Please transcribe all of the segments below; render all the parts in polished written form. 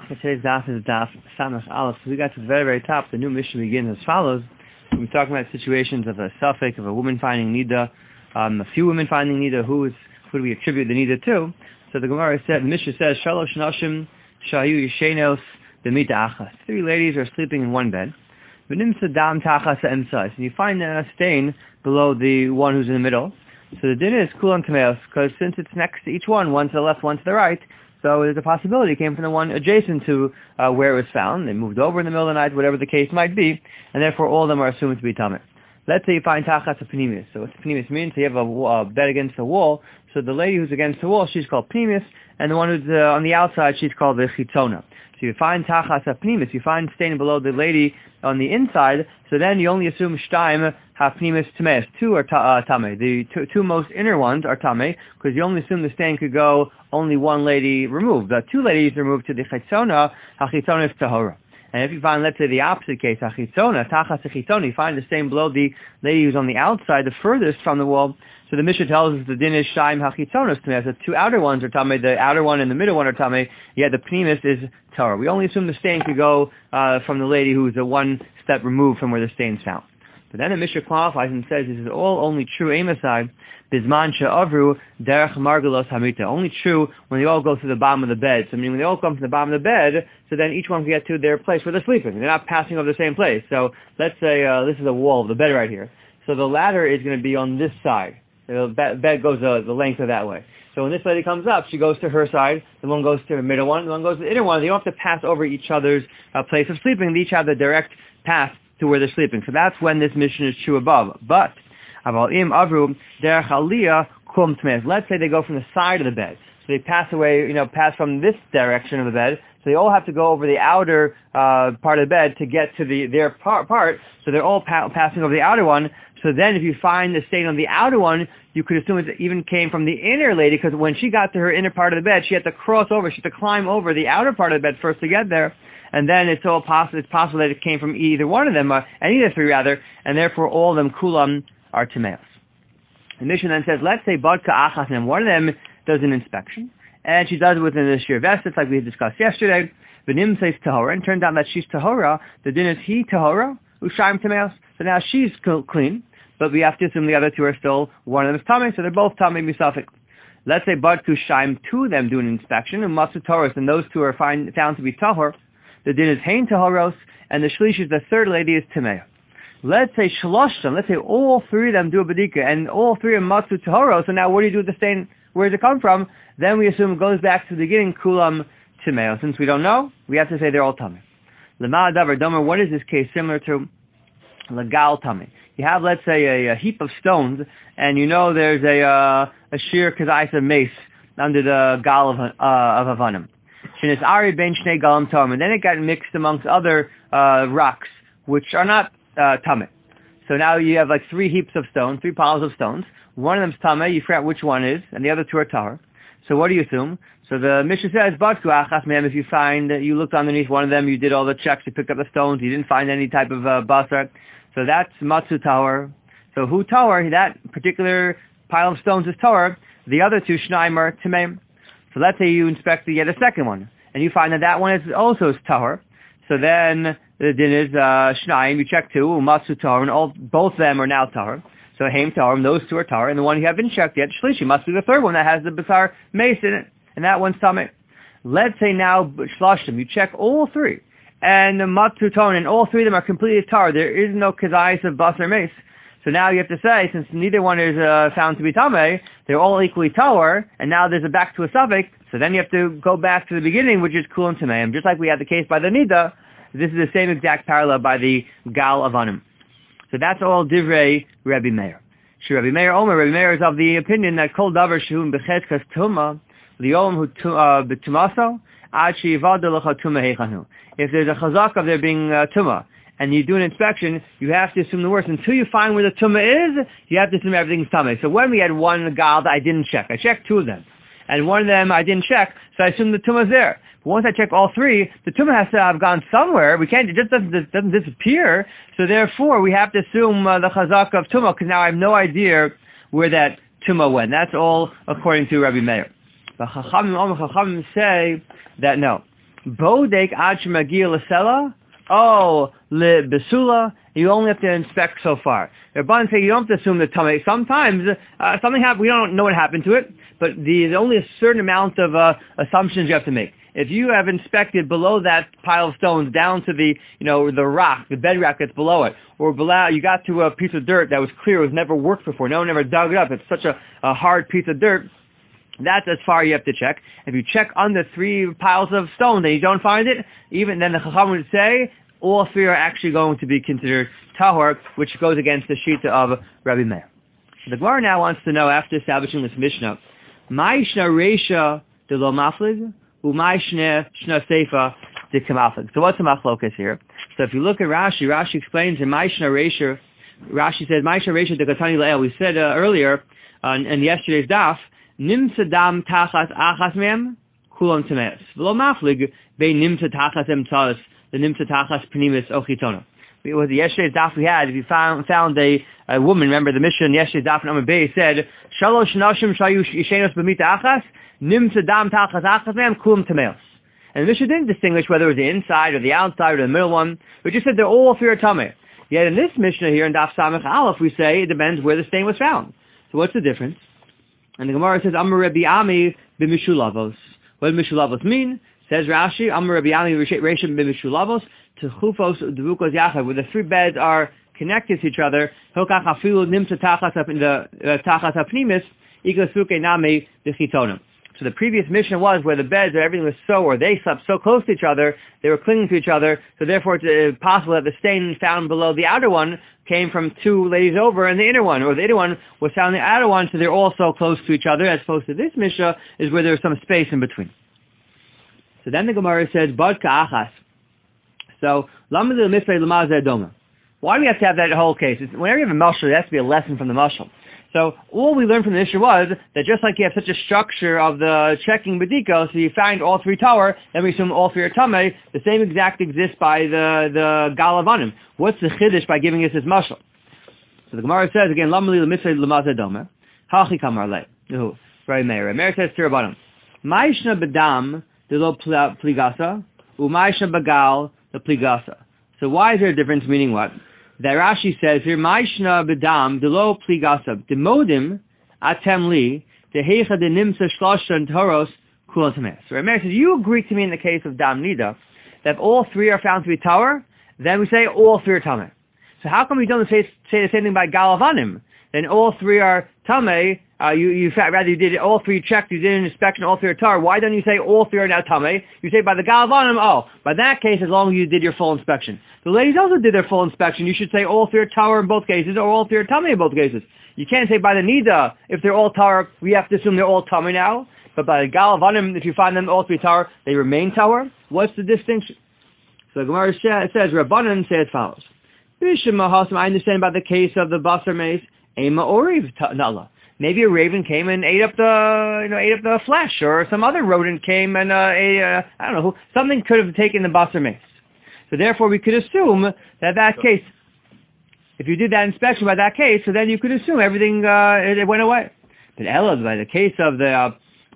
Today's daf is daf Samach Aleph. So we got to the very, very top. The new mission begins as follows. We're talking about situations of a suffix, of a woman finding nida, a few women finding nida. Who do we attribute the nida to? So the Gemara said, the Mishnah says, Shalosh Nashim Shayu Yishenos B'mita Achas. 3 ladies are sleeping in one bed. V'nimsa dam tachas emsais. And you find a stain below the one who's in the middle. So the din is kulan tameos, because since it's next to each one to the left, one to the right, so there's a possibility it came from the one adjacent to where it was found. They moved over in the middle of the night, whatever the case might be, and therefore all of them are assumed to be tameh. Let's say you find tachas a pneumis. So what pneumis means? So you have a bed against the wall. So the lady who's against the wall, she's called pneumis, and the one who's on the outside, she's called the chitona. So you find tachas a pneumis, you find stain below the lady on the inside, so then you only assume shtaim ha-pneumis tameis. 2 are tameh. The two most inner ones are tameh, because you only assume the stain could go only one lady removed. The 2 ladies removed to the chitzona, ha-chitzona is tahora. And if you find, let's say, the opposite case, ha-chitzona, tachas ha-chitzona, you find the stain below the lady who's on the outside, the furthest from the wall. So the Mishnah tells us the din is shtaim ha-chitzonos tameis. The 2 outer ones are tameh, the outer one and the middle one are tameh, yet the pneumis is tahora. We only assume the stain could go from the lady who's one step removed from where the stain's found. But then the Mishnah qualifies and says this is all only true emasai, bizman she'avru derech margalos hamita. Only true when they all go to the bottom of the bed. So meaning when they all come to the bottom of the bed, so then each one can get to their place where they're sleeping. They're not passing over the same place. So let's say this is a wall of the bed right here. So the ladder is going to be on this side. The bed goes the length of that way. So when this lady comes up, she goes to her side, the one goes to the middle one, the one goes to the inner one. They don't have to pass over each other's place of sleeping. They each have the direct path to where they're sleeping. So that's when this mission is true above. But, let's say they go from the side of the bed. So they pass away, pass from this direction of the bed. So they all have to go over the outer part of the bed to get to their part. So they're all passing over the outer one. So then if you find the stain on the outer one, you could assume it even came from the inner lady, because when she got to her inner part of the bed, she had to cross over. She had to climb over the outer part of the bed first to get there. And then it's possible that it came from either one of them, any of the 3 rather, and therefore all of them kulam are tameos. The Mishnah then says, let's say badka achas, and one of them does an inspection, and she does it within the sheer vestes, like we had discussed yesterday. V'nim says tahora, and turns out that she's tahora. The din is he tahora, u'shayim tameos. So now she's clean, but we have to assume the other 2 are still, one of them is tameh, so they're both tameh misafik. Let's say badku shayim, 2 of them do an inspection, and masu tahoros, and those 2 are found to be tahor. The din is hein tahoros, and the shlish is the 3rd lady is tameh. Let's say shloshtam, let's say all 3 of them do a badika, and all 3 are matzu tahoros, so now what do you do with the stain? Where does it come from? Then we assume it goes back to the beginning, kulam tameh. Since we don't know, we have to say they're all tameh. Lema davar domer, what is this case similar to? Legal tameh. You have, let's say, a heap of stones, and there's a sheer kazaisa mace under the gal of Havanim. And then it got mixed amongst other rocks, which are not tameh. So now you have 3 heaps of stones, 3 piles of stones. One of them's tameh, you forget which one is, and the other 2 are tahor. So what do you assume? So the Mishnah says, if you find that you looked underneath one of them, you did all the checks, you picked up the stones, you didn't find any type of basar. So that's matzu tahor. So who tahor? That particular pile of stones is tahor. The other 2 shnaim are tameh. So let's say you inspect to get a second one, and you find that one is also tahor. So then the din is shnaim. You check 2, matzu tahor, and both of them are now tahor. So heim tahor, those 2 are tahor, and the one you haven't checked yet, shlishi, must be the 3rd one that has the basar mace in it, and that one's tameh. Let's say now shloshim, you check all 3, and the matzu tahor, and all 3 of them are completely tahor. There is no kazayis of basar mace. So now you have to say, since neither one is found to be tameh, they're all equally tahor, and now there's a back to a suffix, so then you have to go back to the beginning, which is kulam tameim. Just like we had the case by the nida, this is the same exact parallel by the gal avanim. So that's all divrei Rabbi Meir. Rabbi Meir Omer, Rabbi Meir is of the opinion that kol davar shehum b'chezkas tuma, li'om hu b'tumaso, ad she'yivad lecha tuma heichanu. If there's a chazak of there being tuma, and you do an inspection, you have to assume the worst. Until you find where the tumah is, you have to assume everything's tameh. So when we had one gal that I didn't check, I checked 2 of them. And one of them I didn't check, so I assumed the tumah's there. But once I check all 3, the tumah has to have gone somewhere. It just doesn't disappear. So therefore, we have to assume the chazak of tumah, because now I have no idea where that tumah went. That's all according to Rabbi Meir. But Chachamim say that no. Bodek ad shemagia l'sela, lebesula. You only have to inspect so far. The Rabbanan say you don't have to assume the tummy. Sometimes something happened. We don't know what happened to it, but there's only a certain amount of assumptions you have to make. If you have inspected below that pile of stones down to the the rock, the bedrock that's below it, or below you got to a piece of dirt that was clear, was never worked before, no one ever dug it up. It's such a hard piece of dirt. That's as far you have to check. If you check under 3 piles of stone and you don't find it, even then the Chacham would say all 3 are actually going to be considered tahor, which goes against the shita of Rabbi Meir. The Gemara now wants to know, after establishing this Mishnah, Ma'ishna Reisha de lo maflig, U'ma'ishna shna seifa de kamaflig. So what's the machlokas here? So if you look at Rashi explains in Ma'ishna Reisha, Rashi says, Ma'ishna Reisha de katani le'el. We said earlier in yesterday's daf, Nimsa dam tachas achas mem, kulon temeas. V'lo maflig, be nimsa tachas em tzalas, the nimsa tachas pnimis ochitona. It was yesterday's daf we had. If you found a woman, remember the mission yesterday's daf number B said, Shalosh nashim shayu yishenos b'mita achas, nimsa dam tachas achas mem, kulon temeas. And the mission didn't distinguish whether it was the inside or the outside or the middle one. We just said they're all 3 are tameh. Yet in this Mishnah here in Daf Samech Aleph, we say it depends where the stain was found. So what's the difference? And the Gemara says, Amar Rabbi Ami b'mishulavos. What does mishulavos mean? Says Rashi, Amar Rabbi Ami reishim b'mishulavos, techufos d'vukos yachad, where the 3 beds are connected to each other, hokach afilu nimsa tachas hapnimis, ikos suke nami d'chitonim. So the previous mission was where the beds, everything was or they slept so close to each other, they were clinging to each other, so therefore it's possible that the stain found below the outer one came from 2 ladies over and the inner one, or the inner one was found in the outer one, so they're all so close to each other, as opposed to this Mishnah is where there's some space in between. So then the Gemara says, Bad ka'achas. So, why do we have to have that whole case? Whenever you have a mashal, there has to be a lesson from the mashal. So all we learned from the issue was that just like you have such a structure of the checking bediko, so you find all 3 tower, then we assume all 3 are tameh, the same exact exists by the galavanim. What's the chiddush by giving us this mashal? So the Gemara says again, Lamali l'mitzvah l'mazeh doma, hachi kamar le. Very Meir. Meir says to Rabbanim, Ma'ishna bedam de lo pligasa, u'ma'ishna bagal the pligasa. So why is there a difference, meaning what? That Rashi says here, Ma'ishna bedam de lo pligasa, demodim atem li, dehecha de nimsa shlosha and toros kulan tameh. So Meir says, you agree to me in the case of dam nida, that if all 3 are found to be tower, then we say all 3 are tameh. So how come we don't say the same thing by galavanim? Then all 3 are tameh. You did all 3 checked, you did an inspection, all 3 are tar. Why don't you say all 3 are now tameh? You say by the galavanim, by that case, as long as you did your full inspection. The ladies also did their full inspection. You should say all 3 are tar in both cases, or all 3 are tameh in both cases. You can't say by the nida, if they're all tar, we have to assume they're all tameh now. But by the galavanim, if you find them all 3 tar, they remain tar. What's the distinction? So the Gemara says, Rabbanan say as follows. I understand about the case of the basar mace, ema oriv nala. Maybe a raven came and ate up the flesh, or some other rodent came and something could have taken the basar mace. So therefore, we could assume that case, if you did that inspection by that case, so then you could assume everything it went away. But Ella, by the case of the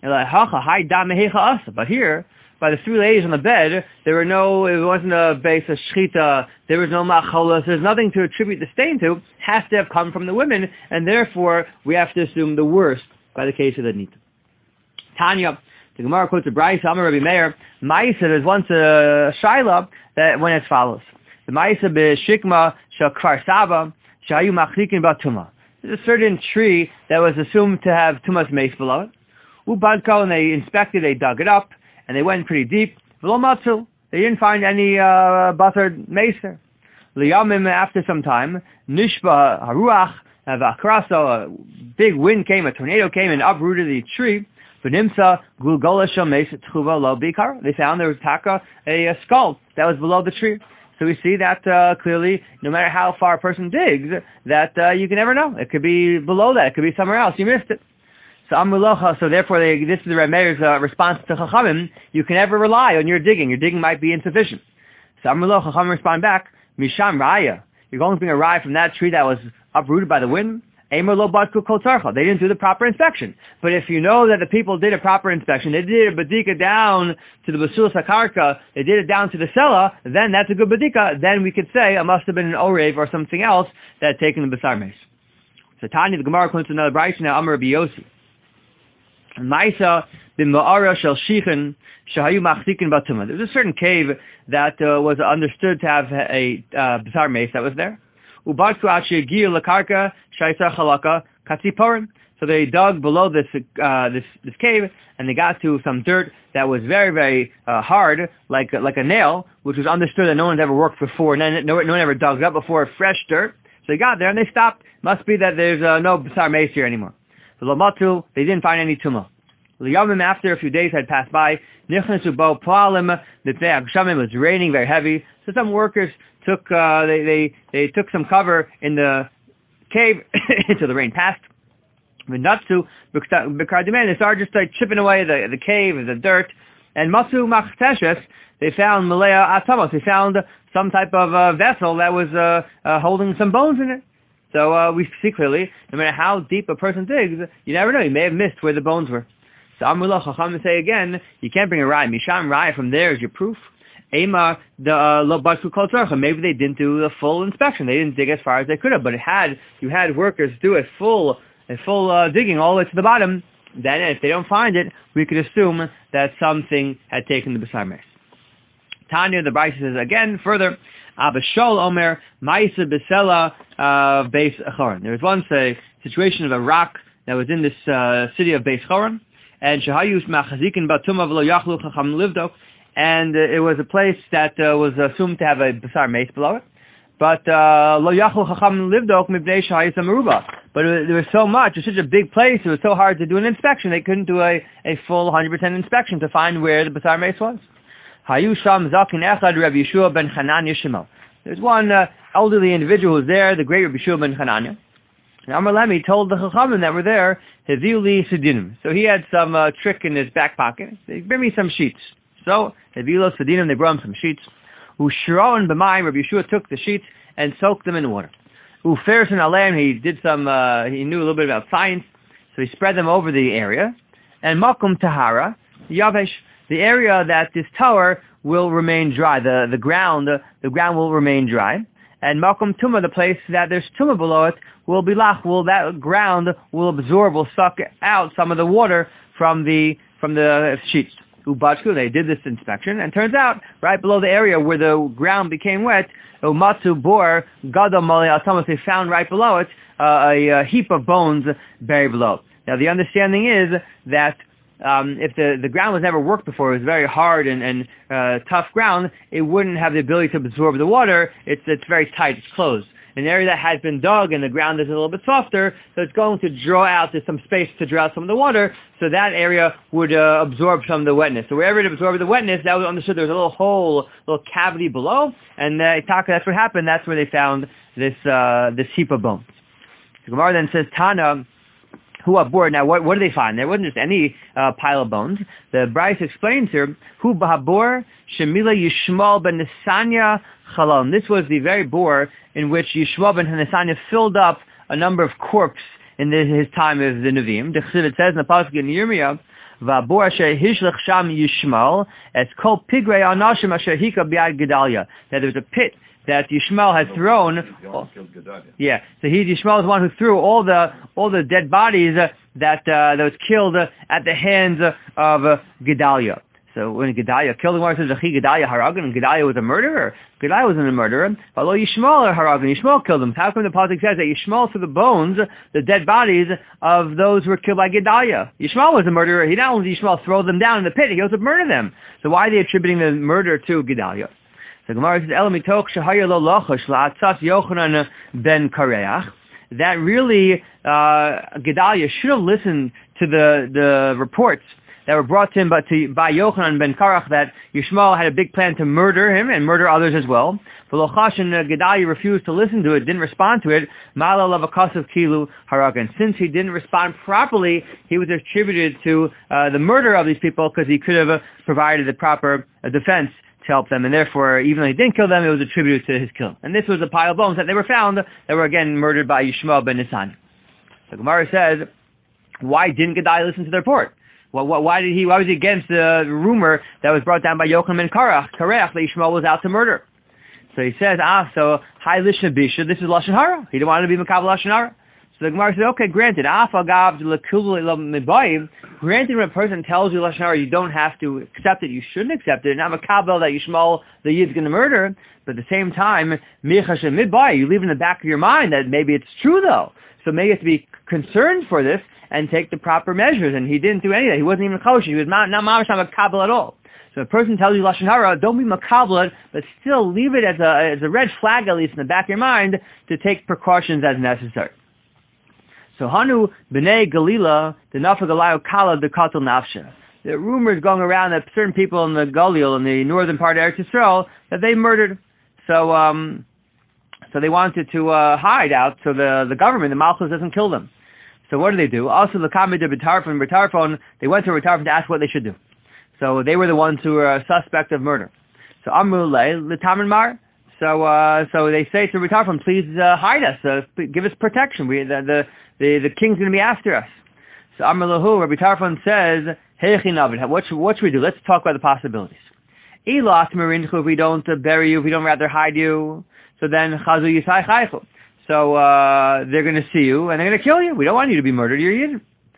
but here, by the 3 ladies on the bed, it wasn't a base of shchita, there was no macholas, there's nothing to attribute the stain to, has to have come from the women, and therefore we have to assume the worst by the case of the nita. Tanya, the Gemara quotes a Brayso, Amar Rabbi Meir, Ma'isa, there's once a shaila that went as follows. The Ma'isa b'shikma shel kfar saba, shayu machlikin b'tumah. There's a certain tree that was assumed to have tumas mace below it. Ubadko, and they inspected, they dug it up, and they went pretty deep. V'lo matzul, they didn't find any basar mace there. Liyamim, after some time, nishba haruach v'akraso, a big wind came, a tornado came and uprooted the tree. V'nimsa gulgola shel mace tchuva lo bikar. They found there was a skull that was below the tree. So we see that clearly, no matter how far a person digs, that you can never know. It could be below that. It could be somewhere else. You missed it. So Amulocha, so therefore this is the Rebbe Meir's response to Chachamim. You can never rely on your digging. Your digging might be insufficient. So Amulocha, Chachamim respond back, Misham Raya. You're going to bring a raya from that tree that was uprooted by the wind? Eimer lo badku kol tzarcha. They didn't do the proper inspection. But if you know that the people did a proper inspection, they did a badika down to the basulas hakarka, they did it down to the sela, then that's a good badika. Then we could say it must have been an orev or something else that had taken the basar meis. So Tanya, the Gemara comes to another brayso now. Amar Rabbi Yossi. Ma'isa b'ma'ara shel shichen shahayu machzikin batuma. There was a certain cave that was understood to have a basar meis that was there. Ubadku achi gir lakarka shaisa chalaka katziporim. So they dug below this cave, and they got to some dirt that was very, very hard, like a nail, which was understood that no one's ever worked before. No one ever dug up before, fresh dirt. So they got there and they stopped. Must be that there's no basar meis here anymore. So Lamatu, they didn't find any tumah. Liyamim, after a few days had passed by, Nichnasu bo plalim, the Agshamim was raining very heavy. So some workers took they took some cover in the cave until the rain passed. V'natsu b'kardimei, they started just like chipping away the cave, the dirt, and Masu machteshes, they found Malaya Atamos, they found some type of vessel that was holding some bones in it. So we see clearly, no matter how deep a person digs, you never know, you may have missed where the bones were. So Amrullah Chacham say again, you can't bring a raya. Misham raya, from there is your proof. Ema the lo basku kol tzarcha. Maybe they didn't do the full inspection. They didn't dig as far as they could have, but you had workers do a full digging all the way to the bottom. Then if they don't find it, we could assume that something had taken the basar meis. Tanya, the brayso says again further, Abishol Omer Ma'isa Besela Beis Choron. There was once a situation of a rock that was in this city of Beis Choron, and Shahayus Machazikin Batuma V'lo Yachlu Chacham Livdok, and it was a place that was assumed to have a basar meis below it. But Lo Yachlu Chacham Livdok Mibnei Shahayus Ameruba. But there was so much, it was such a big place, it was so hard to do an inspection, they couldn't do a full 100% inspection to find where the basar meis was. Hayu Sham Zakin Echad Rabbi Yeshua ben Hananya Shemo. There's one elderly individual who's there, the great Rabbi Yeshua ben Hananya. And Amar Lemi told the Chachamim that were there, Heviu li Sedinim. So he had some trick in his back pocket. They bring me some sheets. So Heviu lo Sedinim, they brought him some sheets. Ushron b'mayim, Rabbi Yeshua took the sheets and soaked them in water. Ufersin aleim, he did some, he knew a little bit about science, so he spread them over the area. And Makum Tahara, Yavesh, the area that this tower will remain dry. The ground will remain dry. And Makom Tumah, the place that there's Tumah below it, will be lach. That ground will absorb, will suck out some of the water from the sheets. Ubachku, they did this inspection, and turns out right below the area where the ground became wet, Umatsu bor gadol mali atamas, they found right below it a heap of bones buried below. Now the understanding is that if the ground was never worked before, it was very hard and tough ground, it wouldn't have the ability to absorb the water. It's very tight, it's closed. An area that has been dug and the ground is a little bit softer, so it's going to draw out, there's some space to draw out some of the water, so that area would absorb some of the wetness. So wherever it absorbed the wetness, that was understood there was a little hole, little cavity below, and that's what happened. That's where they found this heap of bones. The Gemara then says, Tana, who abor. Now, what did they find? There wasn't just any pile of bones. The brayso explains here, Hu b'habor shemila Yishmael ben Nesanya chalom. This was the very bore in which Yishmael ben Nesanya filled up a number of corpses in his time as the Nevi'im. It says in the pasuk in Yirmiyah, V'abor asher hishlech sham Yishmael es kol pigrei anashim asher hika biad Gedalia. That there was a pit that Yishmael had thrown. Yeah, so Yishmael is the one who threw all the dead bodies that was killed at the hands of Gedalia. So when Gedalia killed him, it says Gedalia haragan, and Gedalia was a murderer. Gedalia wasn't a murderer. Although Yishmael haragan, Yishmael killed him. How come the pasuk says that Yishmael threw the bones, the dead bodies of those who were killed by Gedalia? Yishmael was a murderer. He not only did Yishmael throw them down in the pit, he also murdered them. So why are they attributing the murder to Gedalia? So Gemara says, Elamitoch shahaya lo lochosh la'atzat Yochanan ben Kareach. That really, Gedalia should have listened to the reports that were brought to him by Yochanan ben Kareach that Yishmael had a big plan to murder him and murder others as well. But Lochash and Gedalia refused to listen to it, didn't respond to it. Ma'ala lavakasav kilu haragan. Since he didn't respond properly, he was attributed to the murder of these people because he could have provided the proper defense to help them, and therefore, even though he didn't kill them, it was attributed to his kill. And this was a pile of bones that they were found that were again murdered by Yishmael ben Nesanya. So Gemara says, why didn't Gedaliah listen to the report? Why was he against the rumor that was brought down by Yochanan and Karach that Yishmael was out to murder? So he says, hi Lishna Bisha, this is Lashon Hara. He didn't want to be Makabel Lashon Hara. So the Gemara said, okay, granted. Granted, when a person tells you Lashon Hara, you don't have to accept it. You shouldn't accept it. Not Makabel that Yishmael, the Yid, is going to murder. But at the same time, you leave in the back of your mind that maybe it's true, though. So maybe you have to be concerned for this and take the proper measures. And he didn't do any of that. He wasn't even kosher. He was not Makabel at all. So if a person tells you Lashon Hara, don't be Makabel, but still leave it as a red flag, at least in the back of your mind, to take precautions as necessary. So Hanu b'nei Galila, the Nafa Galayo Kala, the Katal Nafsha. There are rumors going around that certain people in the Galil, in the northern part of Eretz Yisrael, that they murdered. So they wanted to hide out so the government, the Malchus, doesn't kill them. So what do? Also, the Kamid of B'tarfon, they went to B'tarfon to ask what they should do. So they were the ones who were suspect of murder. So Amrulay, L'Taman Mar. So they say to B'tarfon, please hide us, give us protection. The king's going to be after us. So Amr Lahu, Rabbi Tarfon says, what should we do? Let's talk about the possibilities. If we don't bury you, if we don't rather hide you, so then Chazu Yisai Chaychu. So they're going to see you and they're going to kill you. We don't want you to be murdered. You're Yid.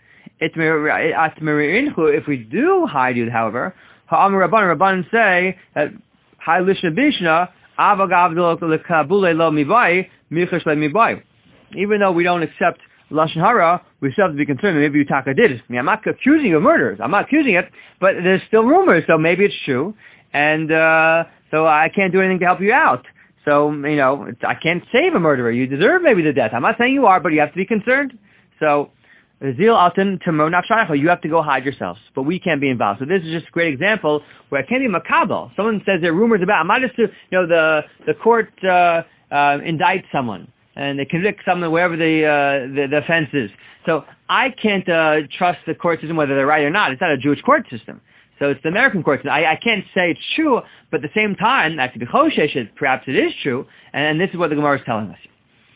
If we do hide you, however, Ha'amr Rabban say that Hai Lishna Bishna Avagav Lekabule Lo Mibai Michash Le Mibai. Even though we don't accept Lashon Hara, we still have to be concerned that maybe Utaka did it. I mean, I'm not accusing you of murders. I'm not accusing it, but there's still rumors, so maybe it's true. And so I can't do anything to help you out. So, I can't save a murderer. You deserve maybe the death. I'm not saying you are, but you have to be concerned. So, Zil Alton Tamo Nafshaycho, you have to go hide yourselves. But we can't be involved. So this is just a great example where I can't be Makabel. Someone says there are rumors about, I'm not just the court indicts someone. And they convict someone wherever the offense is. So I can't trust the court system whether they're right or not. It's not a Jewish court system. So it's the American court system. I can't say it's true, but at the same time, I could be choshesh, perhaps it is true, and this is what the Gemara is telling us.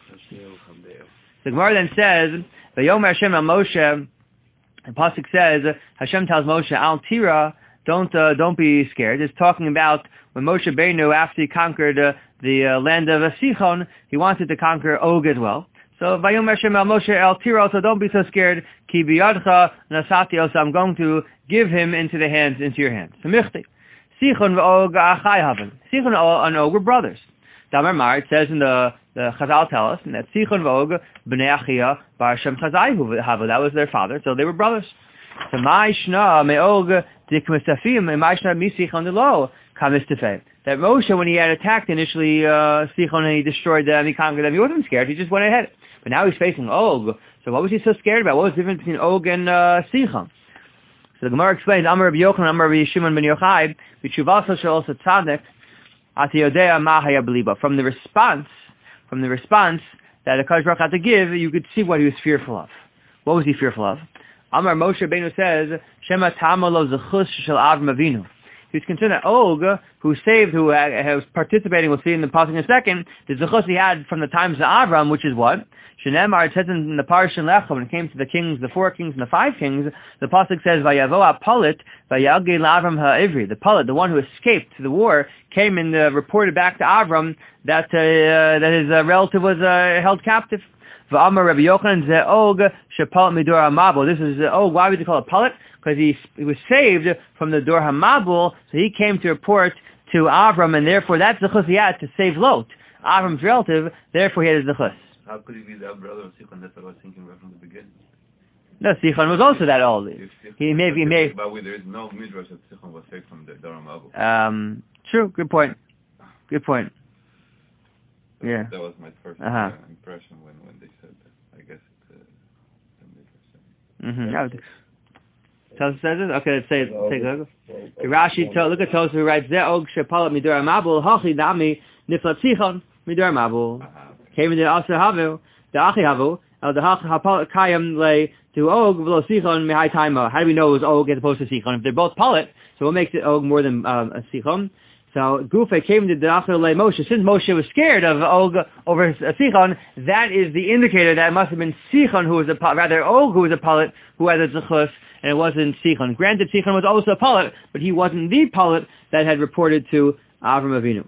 The Gemara then says, Vayomer Hashem al Moshe, the pasuk says, Hashem tells Moshe, Al Tira, don't be scared. It's talking about when Moshe Beinu, after he conquered the land of Sichon, he wanted to conquer Og as well. So, Vayomer Hashem al Moshe el Tira, so don't be so scared. Ki biyadcha nasati osa, I'm going to give him into your hands. Semichti. Sichon v'Og achai haven. Sichon and Og were brothers. Damar Mar, it says in the Chazal tell us that Sichon v'Og b'nei Achia bar Shem Chazai havu. That was their father, so they were brothers. So Ma'ishna me'Og dikmesafim me'Ma'ishna misichon delo kamistefei. That Moshe, when he had attacked initially Sichon and he destroyed them, he conquered them, he wasn't scared, he just went ahead. But now he's facing Og. So what was he so scared about? What was the difference between Og and Sichon? So the Gemara explains, Amar Rabbi Yochanan, Amar Rabbi Shimon ben Yochai, B'tshuvasa shel tzaddik, ati yodea ma haya b'libo. From the response that the Kadosh Baruch had to give, you could see what he was fearful of. What was he fearful of? Amar Moshe Rabbeinu says, Shema tama lo zechus shel Avram Avinu. He was concerned that Og, who was participating, we'll see in the passage in a second, the zechus he had from the times of Avram, which is what? Shenemar, it says in the Parsha Lecha, when it came to the kings, the 4 kings and the 5 kings, the pasuk says, Vayavo ha-Palit, Vayalgei l'Avram ha-Ivri. The Palit, the one who escaped to the war, came and reported back to Avram that his relative was held captive. V'amar Rabbi Yochanan ze Og shepalit midor ha-Mabul. This is Og. Why was he called a Palit? Because he was saved from the Dor ha-Mabul, so he came to report to Avram, and therefore that's the chus he had to save Lot, Avram's relative. Therefore he had his zechus. How could he be the brother of Sichon? That's what I was thinking right from the beginning. No, Sichon was also that old. He may. But there is no midrash that Sichon was saved from the Dor ha-Mabul. True. Good point. Yeah. That was my first impression when they said that. I guess it's a midrash. Tosa says it? Okay, let's say it. Take a look. Rashi, look at Tosa who writes, Ze'og shepalat midor ha-Mabul, hachi dami niflat Sichon midor ha-Mabul. Came in the Asa Havu, the Achi Havu, the Hapal Kayam lay to Og, Velo Sichon, Mihai Taima. How do we know it was Og as opposed to Sichon? If they're both Palit, so what makes it Og more than Sichon? So Gufa came to Dachel Moshe. Since Moshe was scared of Og over Sichon, that is the indicator that it must have been Sichon who was a polit, rather Og who was a polit, who had a zechus, and it wasn't Sichon. Granted, Sichon was also a polit, but he wasn't the polit that had reported to Avram Avinu.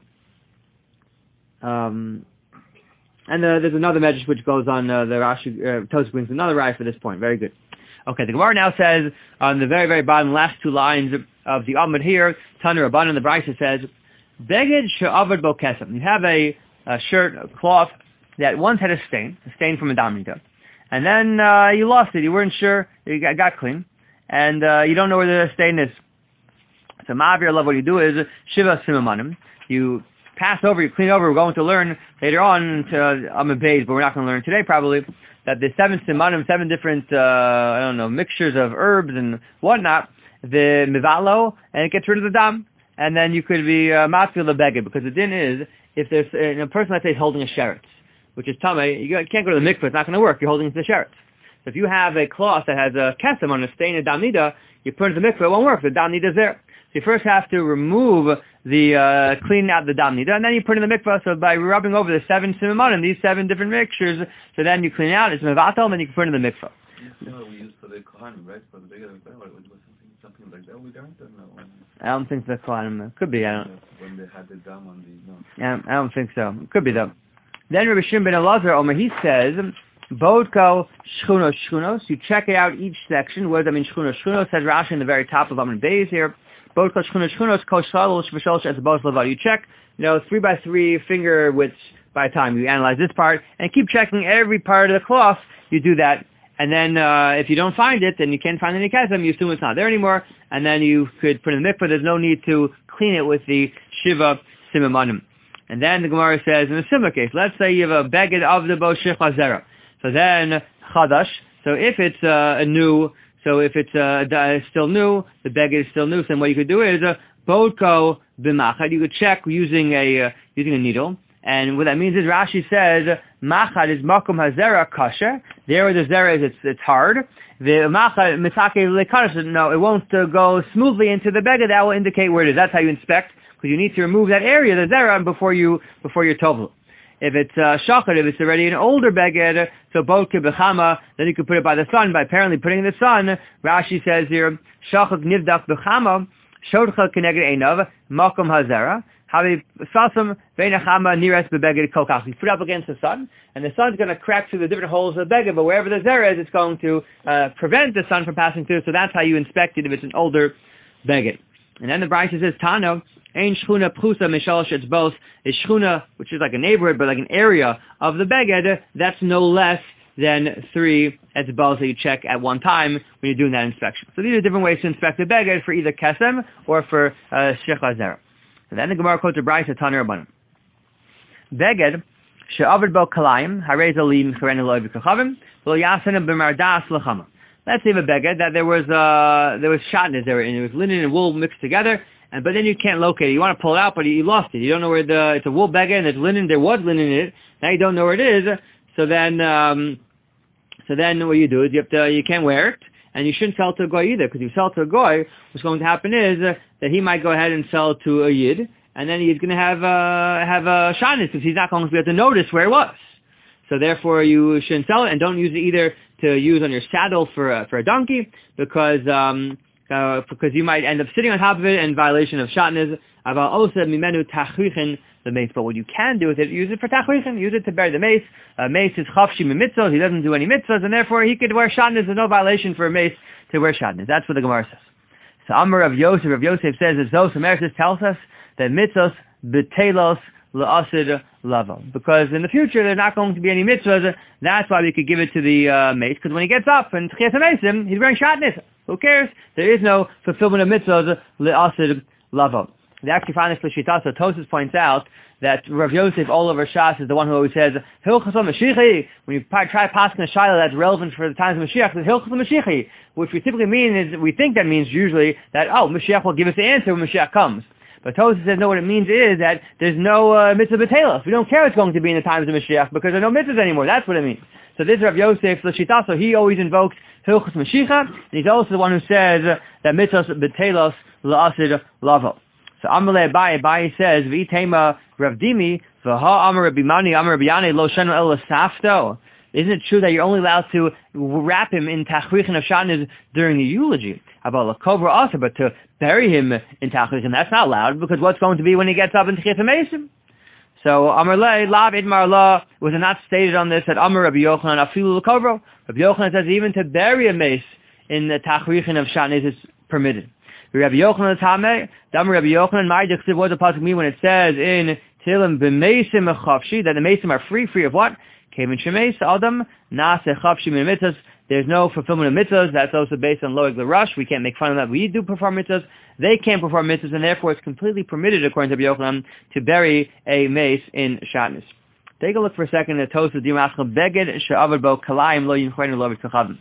And there's another medrash which goes on, the Rashi, Tosfos brings another raya for this point. Very good. Okay, the Gemara now says, on the very, very bottom, last two lines of the Amud here, Tanur Rabbanan, the Brisa says, Beged she'avad bo kesem. You have a shirt, a cloth, that once had a stain from a damnita. And then you lost it. You weren't sure. You got clean. And you don't know where the stain is. So Ma'avir love, what you do is, Shiva Simamanim. You pass over, you clean over. We're going to learn later on to Amud Beis, but we're not going to learn today probably, that the 7 simanim, 7 different, mixtures of herbs and whatnot, the mivalo, and it gets rid of the dam. And then you could be matfil the beged, because the din is, if there's a person, let's say, is holding a sheretz, which is tamei, you can't go to the mikveh, it's not going to work, you're holding it to the sheretz. So if you have a cloth that has a kesem on a stain of damnida, you put it in the mikveh, it won't work, the damnida is there. So you first have to remove the, clean out the damnida, and then you put it in the mikveh. So by rubbing over the 7 simanim, these 7 different mixtures, so then you clean it out, it's mevatel, and then you can put it in the mikveh. You know, we use for the kohanim, right? For the bigger of the something like that we learned, or no? I don't think the kohanim, could be, I don't. When they had the dam on the, no. Yeah, I don't think so. Could be though. Then Rabbi Shimon ben Elazar, Omer, he says, Bodko shchunos, you check out each section. What does that mean, shchunos? Shchunos says Rashi in the very top of Amud Beis here. Bodko shchunos, kol shalosh v'shalosh as both levad. You check, 3 by 3 finger widths by time. You analyze this part, and keep checking every part of the cloth. You do that. And then if you don't find it, then you can't find any kesem, you assume it's not there anymore, and then you could put it in the mikveh. There's no need to clean it with the shiva simamanim. And then the Gemara says, in a similar case, let's say you have a beged of the bo shichla zera. So then, chadash, so if it's if it's still new, the beged is still new, so then what you could do is, bodko b'machad, you could check using a needle. And what that means is Rashi says, machad is makom hazera kasher. There where the zera is, it's hard. The machad mitake lekasher, no, it won't go smoothly into the beged. That will indicate where it is. That's how you inspect, because you need to remove that area, the zera, before you're tovlu. If it's shachar, if it's already an older beged, so bodke b'chama, then you can put it by the sun. By apparently putting it in the sun, Rashi says here, shachar nivdak b'chama, shodcha keneged einav, makom hazera. You put it up against the sun, and the sun's going to crack through the different holes of the beged, but wherever the zera is, it's going to prevent the sun from passing through, so that's how you inspect it if it's an older beged. And then the Brisa says, Tano, ein shchuna pchusa mishalosh etzbos, is shchuna, which is like a neighborhood, but like an area of the beged, that's no less than 3 etzbos that you check at one time when you're doing that inspection. So these are different ways to inspect the beged for either kesem or for shechla zera. And then the Gemara quotes a Brisa, Tanur Rabbanan. Beged, she'avad bo kalayim, harei zalim cheren eloi v'kachavim, v'lo yasenem b'mardas l'chama. Let's say a beged that there was shatnez there, and it was linen and wool mixed together, but then you can't locate it. You want to pull it out, but you lost it. You don't know where it's a wool beged, and there's linen, there was linen in it, now you don't know where it is, so then what you do is you can't wear it, and you shouldn't sell it to a goy either, because if you sell it to a goy, what's going to happen is that he might go ahead and sell it to a yid, and then he's going to have a shatnez, because he's not going to be able to notice where it was. So therefore, you shouldn't sell it, and don't use it either to use on your saddle for a donkey, because you might end up sitting on top of it in violation of shatnez. But what you can do with it, use it for tachrichen, use it to bury the mace. Mace is chafshi mitzvos, he doesn't do any mitzvahs, and therefore he could wear shatnez. There's no violation for a mace to wear shatnez. That's what the Gemara says. So Amar of Yosef says, as Zos Emeritus tells us that mitzvos betelos la'asid lavo. Because in the future there's not going to be any mitzvahs. That's why we could give it to the mace, because when he gets up and tchias hamesim, he's wearing shatnez. Who cares? There is no fulfillment of mitzvahs la'asid lavo. They actually find this l'shita, so Tosfos points out that Rav Yosef all over Shas is the one who always says, Hilchos Mashiach. When you try to pass in a shaila that's relevant for the times of Mashiach, it's Hilchos Mashiach, which we typically mean is, we think that means usually that, Mashiach will give us the answer when Mashiach comes. But Tosfos says, no, what it means is that there's no mitzvah b'telos. We don't care what's going to be in the times of Mashiach, because there are no mitzvahs anymore. That's what it means. So this is Rav Yosef l'shita, so he always invokes Hilchos Mashiach, and he's also the one who says that mitzvahs b'telos la'asid lavo. So Amalei Abaye says, V'itema Rav Dimi, V'ha Amar Rabbi Mani, Amar Rabbi Yanai, Lo Shenu El Safto. Isn't it true that you're only allowed to wrap him in Tachrichin of Shatnez during the eulogy? About Lakobra also, but to bury him in Tachrichin, that's not allowed, because what's going to be when he gets up in Techiyas HaMesim? So Amar Lei, Lav Idmar La, was it not stated on this that Amar Rabbi Yochanan, Afilu Lakobra? Rabbi Yochanan says even to bury a mace in the Tachrichin of Shatnez is permitted. Rabbi Yochanan Tameh, Amar Rabbi Yochanan, my Dechsiv, what does the pasuk mean when it says in Tehillim b'meisim echavshi, that the meisim are free of what? Kevin shemeis adam nase chavshi min mitzvahs. There's no fulfillment of mitzvahs. That's also based on loig l'rush. We can't make fun of that. We do perform mitzvahs. They can't perform mitzvahs, and therefore it's completely permitted, according to Rabbi Yochanan, to bury a mace in Shatnez. Take a look for a second at Tosfos Dimashchel Beged she'avad bo kalayim lo yinchoinu lo v'tzachadim.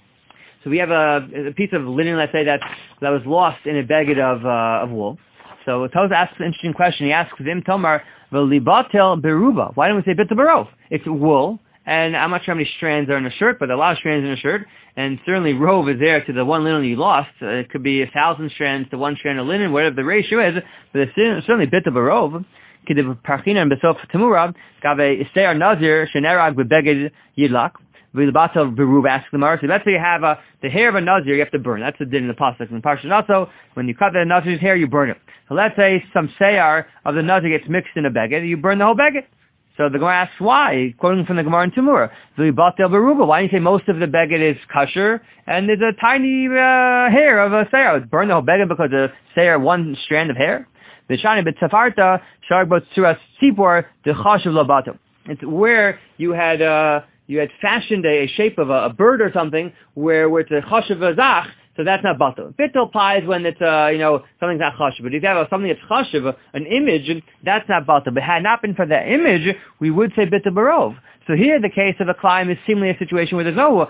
So we have a piece of linen, let's say, that was lost in a beged of wool. So Tosfos asks an interesting question. He asks, V'im tomar v'libatel beruba. Why don't we say bit berov? It's wool, and I'm not sure how many strands are in a shirt, but there are a lot of strands in a shirt, and certainly rove is there to the one linen you lost. It could be 1,000 strands to one strand of linen, whatever the ratio is, but it's certainly bit berov. K'div parchina and besof temura gave ister nazir shenerag bebeged yidlak. V'libatel beruba asks the Gemara. So let's say you have the hair of a nazir, you have to burn. That's the din in the pasuk. In Parshat also, when you cut the nazir's hair, you burn it. So let's say some seyar of the nazir gets mixed in a beged, you burn the whole beged. So the Gemara asks why, quoting from the Gemara in Tumura. V'libatel beruba. Why do you say most of the beged is kosher and there's a tiny hair of a seyar? Burn the whole beged because the seyar one strand of hair. V'shani b'tzafarta sharg bot suras tzipor d'chashav lobato. It's where you had fashioned a shape of a bird or something where it's a chashav zach, so that's not batal. Bittul applies when it's something's not chashav. But if you have something that's chashav, an image, that's not batal. But had it not been for that image, we would say bittul barov. So here the case of a climb is seemingly a situation where there's no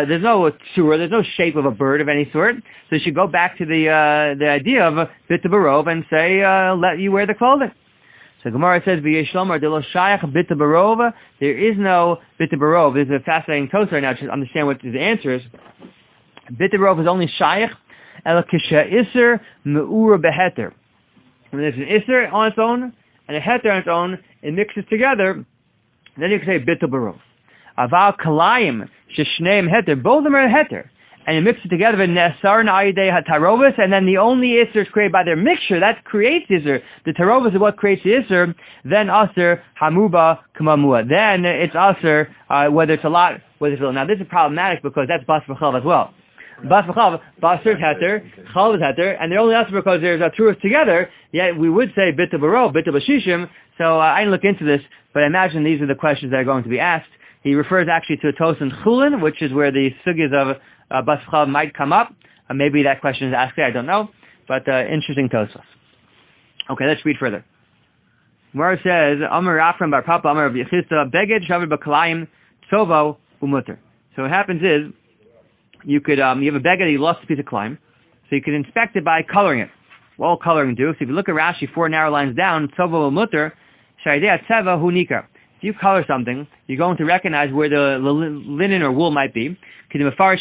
tzura, there's no shape of a bird of any sort. So you should go back to the idea of bittul barov and say let you wear the clothing. So Gemara says, "V'yeshlomar de lo shayach bita barov." There is no bita barov. There's a fascinating toast right now to understand what the answer is. Bita barov is only shayach el kisha iser meura beheter. When there's an iser on its own and a heter on its own, it mixes together. Then you can say bita barov. Aval kalayim sheshneim heter. Both of them are heter. And you mix it together with nesar na'idei hatarovus, and then the only isser is created by their mixture. That creates isser. The tarovus is what creates the isser. Then aser hamuba kamamua. Then it's aser whether it's a lot, whether it's a little. Now this is problematic because that's bas v'chav as well. Bas v'chav, basar is heter, chav is heter, and they're only aser because there's a truth together. Yet we would say bita barov, bita b'shishim. So I didn't look into this, but I imagine these are the questions that are going to be asked. He refers actually to a toast in Chulin, which is where the sugyas of bas v'chav might come up. Maybe that question is asked there, I don't know. But interesting Tosfos. Okay, let's read further. Where it says, Amar Rafram bar Papa, Amar Rabbi Yechista, Beged Shavid b'kalayim tzovo umuter. So what happens is, you have a beged, you lost a piece of climb, so you could inspect it by coloring it. What will coloring do? So if you look at Rashi 4 narrow lines down, tzovo umuter, shaydei tzeva hu nikar. If you color something, you're going to recognize where the linen or wool might be. If you're going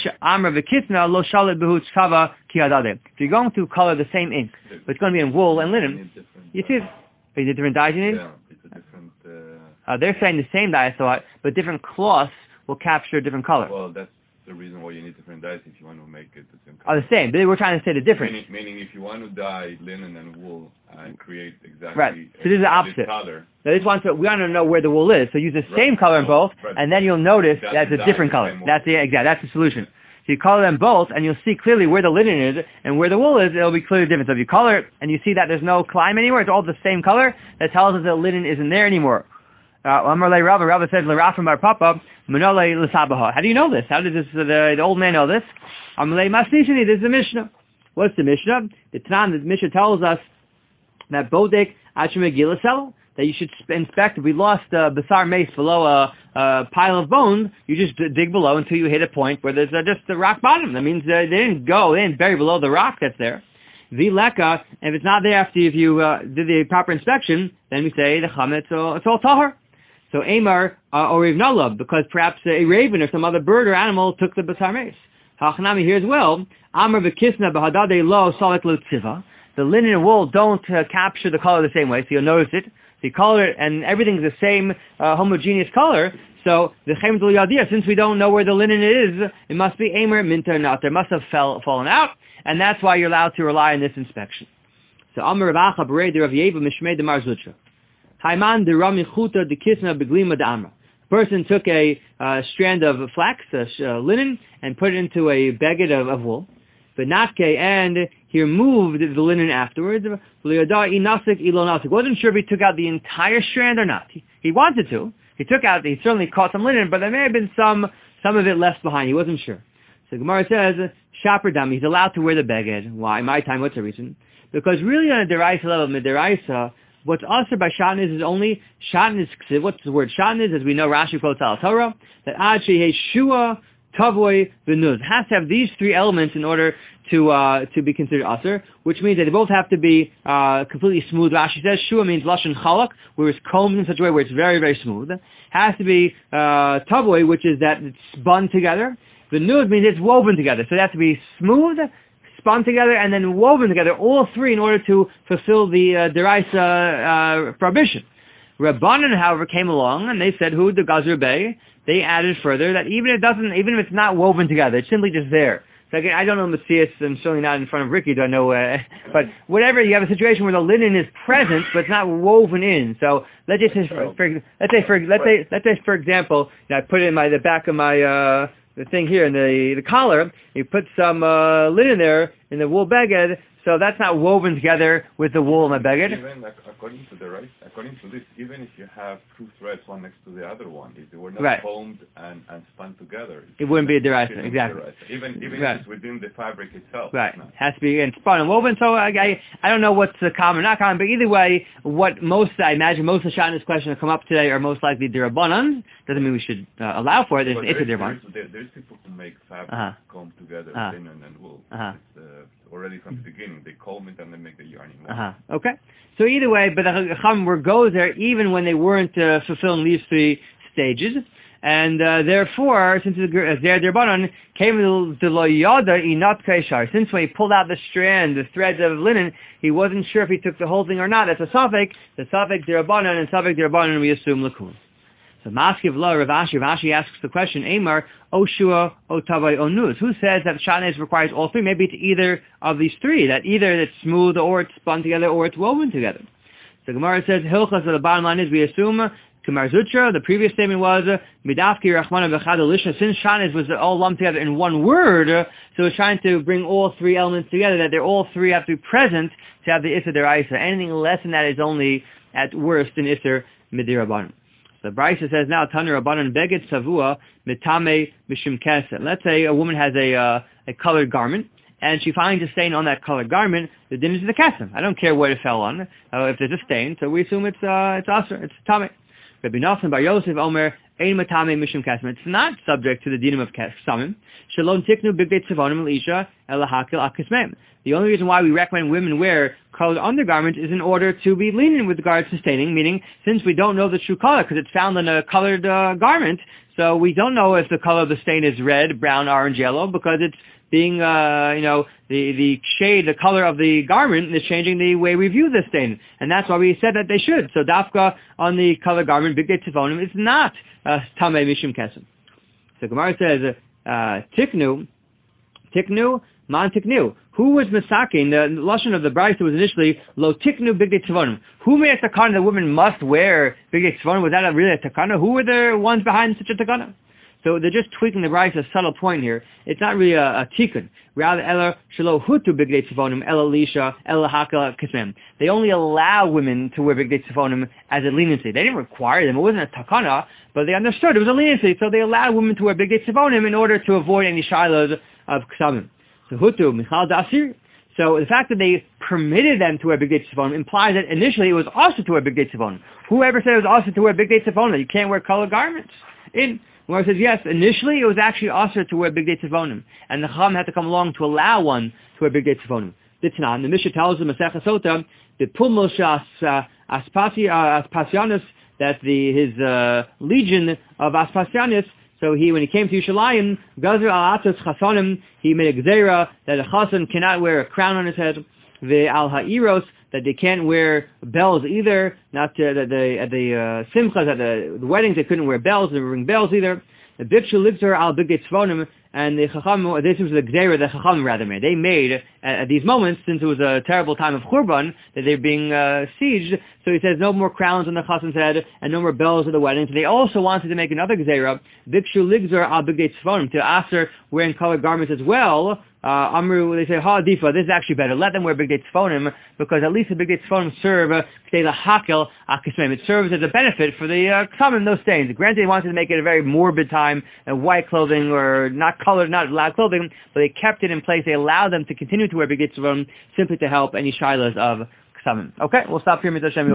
to color the same ink, but it's going to be in wool and linen, you see, is it different dyes you need? Yeah, it's a different... they're saying the same dye, but different cloths will capture a different color. Well, that's the reason why you need different dyes if you want to make it the same color. The same, but we're trying to say the difference. Meaning if you want to dye linen and wool and create exactly right. So this is the opposite. Color. So we want to know where the wool is. So use the same color in both, and then you'll notice that's a different color. That's the solution. So you color them both, and you'll see clearly where the linen is and where the wool is. It'll be clearly different. So if you color it and you see that there's no climb anymore, it's all the same color. That tells us that linen isn't there anymore. Rava says, "L'rafim bar Papa, Manole l'sabaha." How do you know this? How did the old man know this? Amalei masnishani. This is the Mishnah. What's the Mishnah? The Mishnah tells us that bodek achimegila selo, that you should inspect. If we lost basar mace below a pile of bones, you just dig below until you hit a point where there's just the rock bottom. That means they didn't bury below the rock that's there. Vileka, and if it's not there after if you did the proper inspection, then we say the chametz, it's all tahar. So Amar or Ivnalab, because perhaps a raven or some other bird or animal took the basar mace. Hachanami here as well. Amar v'kisna b'hadadei lo salek lo tziva. the linen and wool don't capture the color the same way, so you'll notice it. So you color it, and everything's the same homogeneous color. So the Chem Dul Yadir, since we don't know where the linen is, it must be Eimer, Minter, not. There must have fallen out, and that's why you're allowed to rely on this inspection. So Amar Rav Acha Berei de Rav Yeva Mishmei de Mar Zutra. Hayman de Rami Chuta de Kisna Beglima de Amra. A person took a strand of flax, linen, and put it into a beged of wool. But Natke, and he removed the linen afterwards. Wasn't sure if he took out the entire strand or not. He wanted to. He certainly caught some linen, but there may have been some of it left behind. He wasn't sure. So Gemara says, Shaper Dam, he's allowed to wear the beged. Why? My time, what's the reason? Because really on a deraisa level, mideraisa, what's also by shatnez is only, shatnez, what's the word shatnez? As we know, Rashi quotes Al Torah, that ad shehei shua, tavoy, v'nuz. Has to have these three elements in order to be considered aser, which means that they both have to be completely smooth. Rashi says shua means lashon chalak, where it's combed in such a way where it's very, very smooth. Has to be tavoy, which is that it's spun together. V'nuz means it's woven together. So it has to be smooth, spun together, and then woven together, all three in order to fulfill the deraisa prohibition. Rabbanan, however, came along and they said, "Who the Gazur Bey?" They added further that even if it's not woven together, it's simply just there. So again, I don't know Matthias, I'm certainly not in front of Ricky, do I know, but whatever, you have a situation where the linen is present, but it's not woven in. So let's say, for example, I put it in the back of my, the thing here in the collar, you put some linen there in the wool beged, so that's not woven together with the wool in the beged. Even according to this, even if you have two threads one next to the other one, if they were not combed and spun together, it wouldn't be a deraisa, exactly. Even if it's within the fabric itself. Right, no. Has to be spun and woven. So I don't know what's common or not common, but either way, I imagine most of the shatnez questions that come up today are most likely derabanan. Doesn't mean we should allow for it. It's a derabanan. There's people who make fabric comb together, linen and wool. It's already from the beginning. They comb it and they make the yarning wool. Okay. So either way, but the Chacham were goes there even when they weren't fulfilling these three stages. And therefore, since their derabanan came to lo yada inat kaishar. Since when he pulled out the threads of linen, he wasn't sure if he took the whole thing or not. That's a suffix. The suffix derabanan and suffix derabanan we assume lakun. So Maskiv La Rav Ashi asks the question, Eimar, Oshua, Otavai, Onuz. Who says that shatnez requires all three? Maybe it's either of these three, that either it's smooth or it's spun together or it's woven together. So Gemara says, Hilchas, the bottom line is we assume, Kamar Zutra, the previous statement was, Midafki Rachmana Bechad Elisha, since shatnez was all lumped together in one word, so it's trying to bring all three elements together, that they're all three have to be present to have the Isser Deraisa. Anything less than that is only, at worst, an Isser Midirabanan. The Brisa says now, Tanur Rabbanan Beged Savua Mitame Mishim Kesed. Let's say a woman has a colored garment, and she finds a stain on that colored garment. The din is the kesem. I don't care what it fell on, if there's a stain, so we assume it's aser, it's tame. Rabbi Nachman Bar Yosef Omer Ein Matame Mishim Kesem. It's not subject to the dinim of kesamim. Shalom Tiknu Bigdei Tzivonim Elisha Elahakil Akismem. The only reason why we recommend women wear colored undergarments is in order to be lenient with regards to staining, meaning since we don't know the true color because it's found on a colored garment, so we don't know if the color of the stain is red, brown, orange, yellow, because it's being, the shade, the color of the garment is changing the way we view the stain. And that's why we said that they should. So dafka on the colored garment, bigdei tzivonim, is not tamei mishum kesem. So Gemara says, tiknu, man tiknu. Who was misaking? The lashon of the Brisa was initially lo tiknu bigdei tzivonim. Who made a takana that women must wear bigdei tzivonim? Was that really a takana? Who were the ones behind such a takana? So they're just tweaking the Brisa, a subtle point here. It's not really a tikkun. Rather, ela shelo hutu bigdei tzivonim, ela lisha, ela hakal kismem. They only allow women to wear bigdei tzivonim as a leniency. They didn't require them. It wasn't a takana, but they understood it was a leniency. So they allowed women to wear bigdei tzivonim in order to avoid any shilas of ksamim. So hutu michal dasir. So the fact that they permitted them to wear bigdei tzivonim implies that initially it was also to wear bigdei tzivonim. Whoever said it was also to wear bigdei tzivonim? You can't wear colored garments. Where it says, yes, initially it was actually also to wear bigdei tzivonim, and the Chacham had to come along to allow one to wear bigdei tzivonim. Ditnan, the Mishnah tells the Masechah Sota, the Pumel Aspasianus, that his legion of Aspasianus, so when he came to Yerushalayim, Gazer al Atos Chasanim, he made a gzeira that a chasan cannot wear a crown on his head. the al ha'iros, that they can't wear bells either. Not at the simchas, at the weddings, they couldn't wear bells. They ring bells either. The bikshu ligzer al bigdei tzvonim, and the chacham. This was the gzeira the chacham rather made. They made at these moments, since it was a terrible time of churban, that they're being sieged. So he says no more crowns on the chassan's head and no more bells at the wedding. So they also wanted to make another gzeira, bikshu ligzer al bigdei tzvonim, to aser wearing colored garments as well. Amru, they say, ha'adifa, this is actually better. Let them wear bigdei tzvonim, because at least the bigdei tzvonim serve, it serves as a benefit for the ksamim, those stains. Granted, they wanted to make it a very morbid time, white clothing, or not colored, not black clothing, but they kept it in place. They allowed them to continue to wear bigdei tzvonim simply to help any shilas of ksamim. Okay, we'll stop here, Mr. Hashem.